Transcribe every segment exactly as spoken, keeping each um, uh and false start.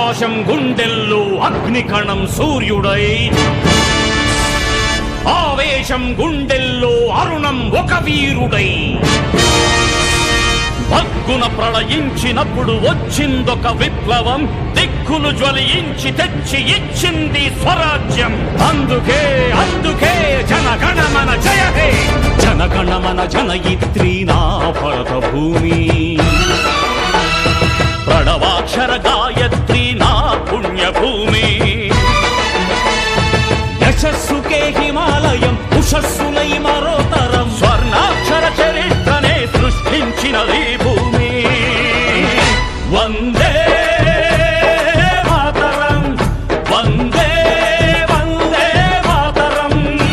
ఆకాశం గుండెల్లో అగ్నికణం సూర్యుడై, ఆవేశం గుండెల్లో అరుణం ఒక వీరుడై, భగ్గున ప్రళయించినప్పుడు వచ్చిందొక విప్లవం, దిక్కులు జ్వలించి తెచ్చి ఇచ్చింది స్వరాజ్యం. అందుకే అందుకే జనగణమన జయ హే, జనగణమన జనయిత్రీ నా భరత భూమి, ప్రణవాక్షర గాయత్రీ నా పుణ్యభూమి. యశస్సుకే హిమాలయం ఉషస్సులై మరోతరం, స్వర్ణాక్షర చరిత్రనే సృష్టించినది భూమి. వందే మాతరం, వందే వందే మాతరం.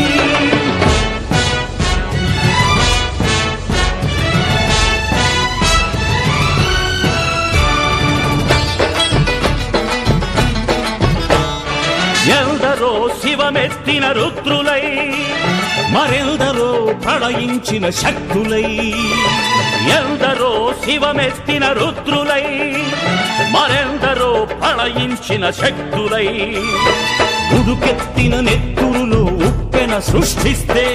ఎందరో శివమెత్తిన రుద్రులై, మరెందరో ప్రళయించిన శక్తులై, ఎందరో శివమెత్తిన రుద్రులై, మరెందరో ప్రళయించిన శక్తులై, ఉడుకెత్తిన నెత్తురులు ఉప్పెన సృష్టిస్తే,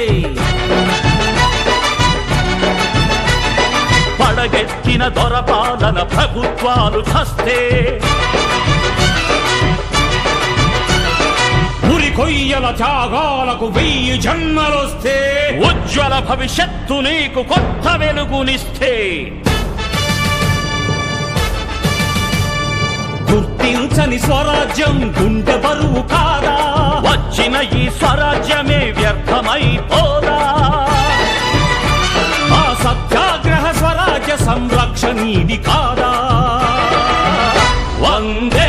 పడగెత్తిన దొరపాలన ప్రభుత్వాలు చస్తే, కొయ్యల త్యాగాలకు వెయ్యి జన్మలొస్తే, ఉజ్వల భవిష్యత్తు నీకు కొత్త వెలుగునిస్తే, గుర్తించని స్వరాజ్యం గుండె బరువు కాదా, వచ్చిన ఈ స్వరాజ్యమే వ్యర్థమైపోదా. ఆ సత్యాగ్రహ స్వరాజ్య సంరక్షణీది కాదా. వందే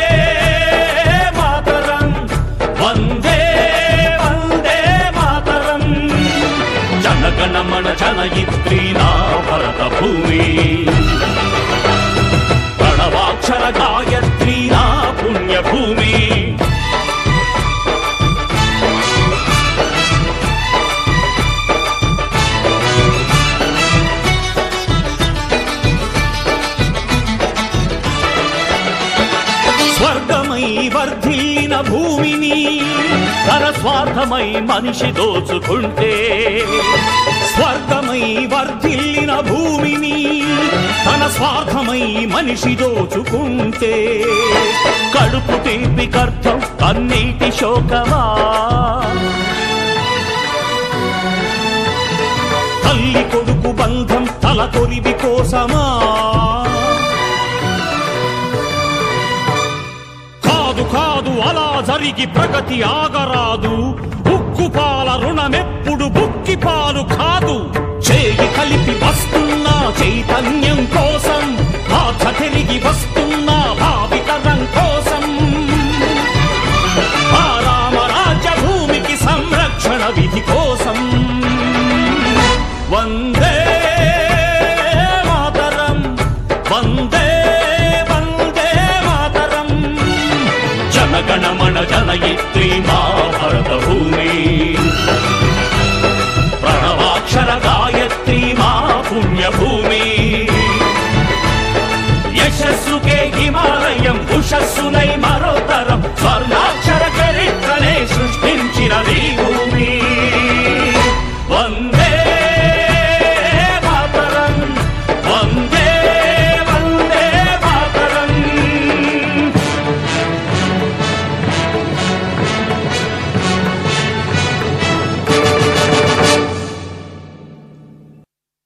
వందే వందే మాతరం, జనగణమన జనయిత్రీ నా భరత భూమి, ప్రణవాక్షర గాయత్రీ నా పుణ్యభూమి. స్వర్గమై వర్ధిల్లిన భూమిని తన స్వార్థమై మనిషి దోచుకుంటే, స్వర్గమై వర్ధిల్లిన భూమిని తన స్వార్థమై మనిషి దోచుకుంటే, కడుపు తీపికర్థం కన్నీటి శోకమా, తల్లి కొడుకు బంధం తల కొరివి కోసమా. కాదు అలా జరిగి ప్రగతి ఆగరాదు, ఉక్కుపాల రుణమెప్పుడు బుక్కి పాలు కాదు. చేయి కలిపి వస్తున్న చైతన్యం కోసం, బాధ తిరిగి వస్తున్న భావితరం కోసం, ఆ రామరాజ్య భూమికి సంరక్షణ విధి కోసం. వందే మాతరం, వందే జనగణమన జనయిత్రీ మా భరత భూమి, ప్రణవాక్షర గాయత్రీ మా పుణ్యభూమి. యశస్సుకే హిమాలయం ఉషస్సులై